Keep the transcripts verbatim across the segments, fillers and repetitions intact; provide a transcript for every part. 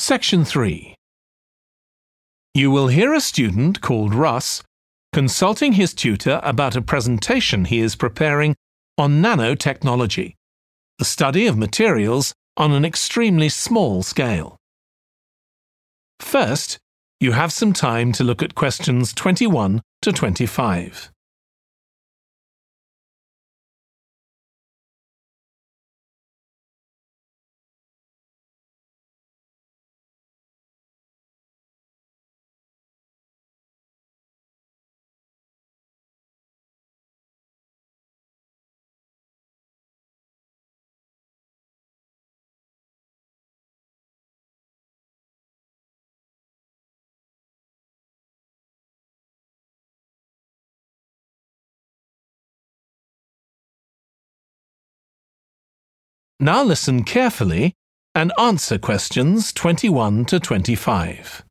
Section three. You will hear a student called Russ consulting his tutor about a presentation he is preparing on nanotechnology, the study of materials on an extremely small scale. First, you have some time to look at questions twenty-one to twenty-five. Now listen carefully and answer questions twenty-one to twenty-five.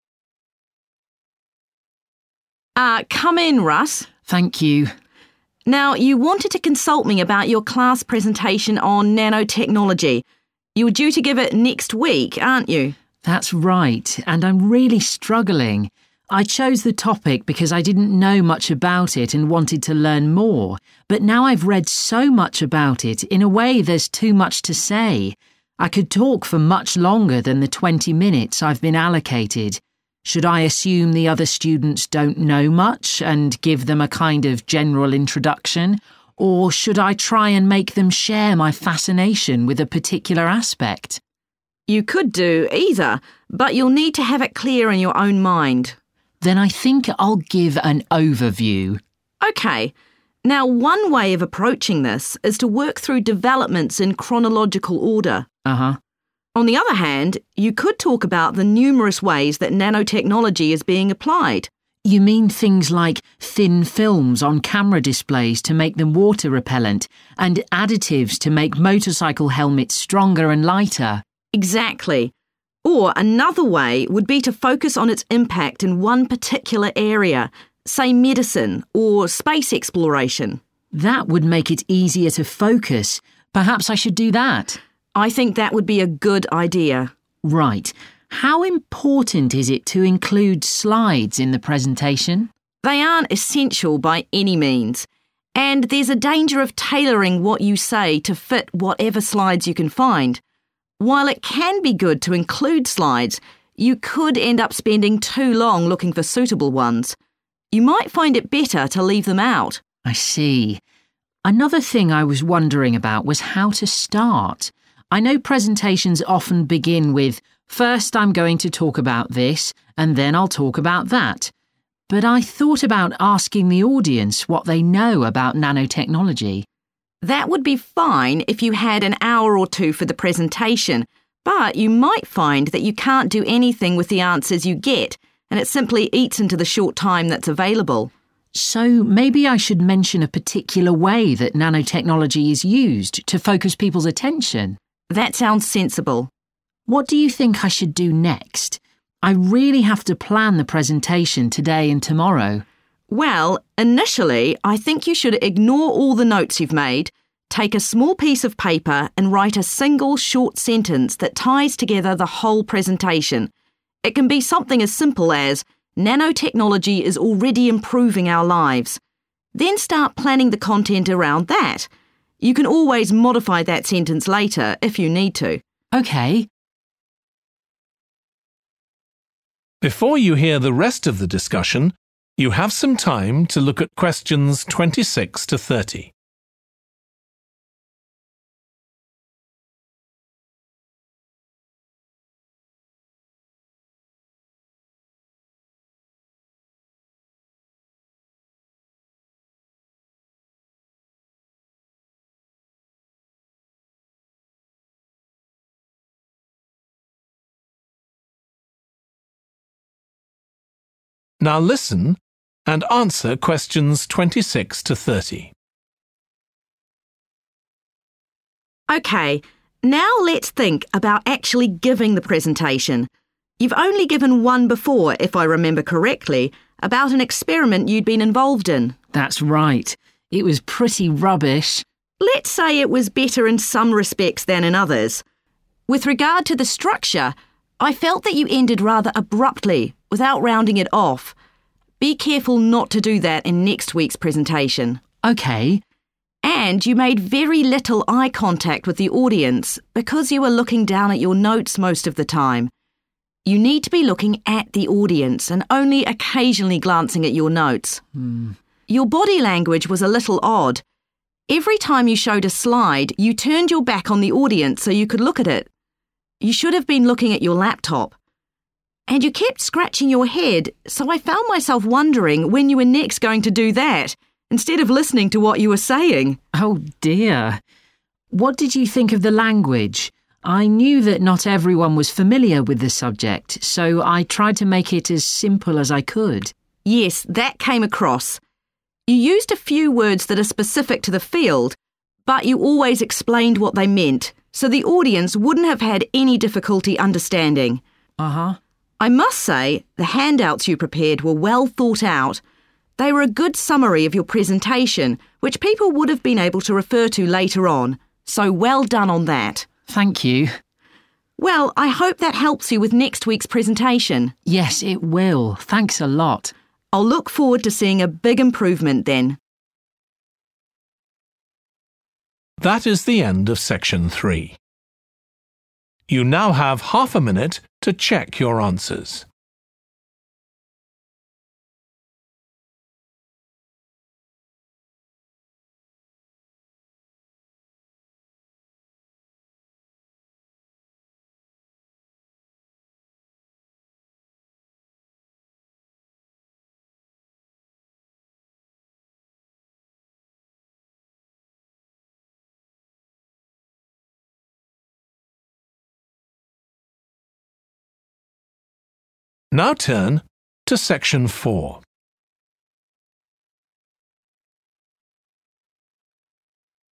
Uh, come in, Russ. Thank you. Now, you wanted to consult me about your class presentation on nanotechnology. You were due to give it next week, aren't you? That's right, and I'm really struggling. I chose the topic because I didn't know much about it and wanted to learn more, but now I've read so much about it, in a way there's too much to say. I could talk for much longer than the twenty minutes I've been allocated. Should I assume the other students don't know much and give them a kind of general introduction, or should I try and make them share my fascination with a particular aspect? You could do either, but you'll need to have it clear in your own mind. Then I think I'll give an overview. OK. Now, one way of approaching this is to work through developments in chronological order. Uh-huh. On the other hand, you could talk about the numerous ways that nanotechnology is being applied. You mean things like thin films on camera displays to make them water repellent and additives to make motorcycle helmets stronger and lighter? Exactly. Or another way would be to focus on its impact in one particular area, say medicine or space exploration. That would make it easier to focus. Perhaps I should do that. I think that would be a good idea. Right. How important is it to include slides in the presentation? They aren't essential by any means, and there's a danger of tailoring what you say to fit whatever slides you can find. While it can be good to include slides, you could end up spending too long looking for suitable ones. You might find it better to leave them out. I see. Another thing I was wondering about was how to start. I know presentations often begin with, first I'm going to talk about this, and then I'll talk about that. But I thought about asking the audience what they know about nanotechnology. That would be fine if you had an hour or two for the presentation, but you might find that you can't do anything with the answers you get, and it simply eats into the short time that's available. So maybe I should mention a particular way that nanotechnology is used to focus people's attention. That sounds sensible. What do you think I should do next? I really have to plan the presentation today and tomorrow. Well, initially, I think you should ignore all the notes you've made, take a small piece of paper and write a single short sentence that ties together the whole presentation. It can be something as simple as, nanotechnology is already improving our lives. Then start planning the content around that. You can always modify that sentence later if you need to. OK. Before you hear the rest of the discussion, you have some time to look at questions twenty-six to thirty. Now listen and answer questions twenty-six to thirty. OK, now let's think about actually giving the presentation. You've only given one before, if I remember correctly, about an experiment you'd been involved in. That's right. It was pretty rubbish. Let's say it was better in some respects than in others. With regard to the structure, I felt that you ended rather abruptly, without rounding it off. Be careful not to do that in next week's presentation. OK. And you made very little eye contact with the audience because you were looking down at your notes most of the time. You need to be looking at the audience and only occasionally glancing at your notes. Hmm. Your body language was a little odd. Every time you showed a slide, you turned your back on the audience so you could look at it. You should have been looking at your laptop. And you kept scratching your head, so I found myself wondering when you were next going to do that, instead of listening to what you were saying. Oh dear. What did you think of the language? I knew that not everyone was familiar with the subject, so I tried to make it as simple as I could. Yes, that came across. You used a few words that are specific to the field, but you always explained what they meant, so the audience wouldn't have had any difficulty understanding. Uh-huh. I must say, the handouts you prepared were well thought out. They were a good summary of your presentation, which people would have been able to refer to later on, so well done on that. Thank you. Well, I hope that helps you with next week's presentation. Yes, it will. Thanks a lot. I'll look forward to seeing a big improvement then. That is the end of section three. You now have half a minute to check your answers. Now turn to section four.